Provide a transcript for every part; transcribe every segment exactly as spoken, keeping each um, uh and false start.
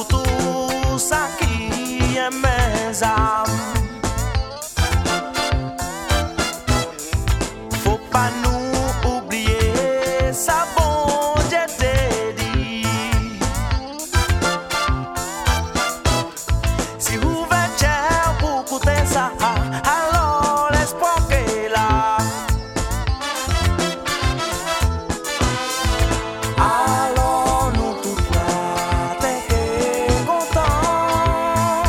pour tout ça qui est mes âmes. Faut pas nous oublier ça, bon Dieu te dit. Si vous venez pour écouter ça, alors l'espoir qu'est là. Alors nous tous là, t'es contents.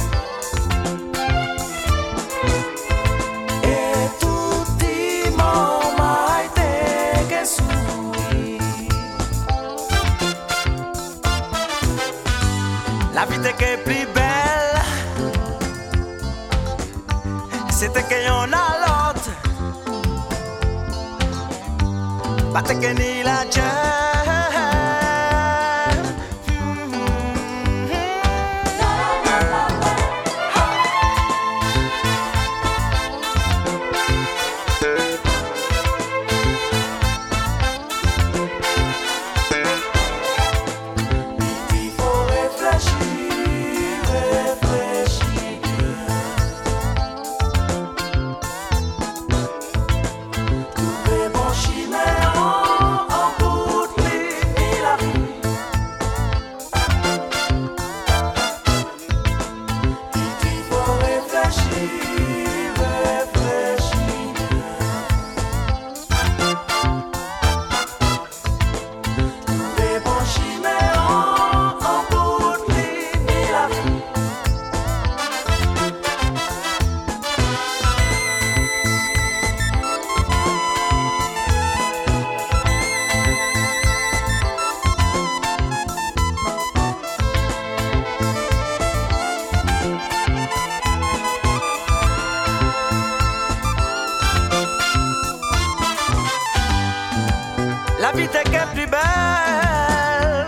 Et tout dimanche, t'es que souris. La vie t'es que plus belle. C'était que y'en a l'autre. Pas te que ni la tienne. Il faut réfléchir, réfléchir. Trouver bon chimère en toute ligne la vie. Il faut réfléchir, réfléchir. Trouver bon chimère en toute ligne la vie. La vie t'est que plus belle.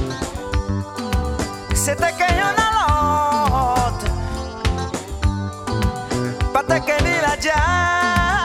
C'était que y'en a l'autre. Pas te que ni la diable.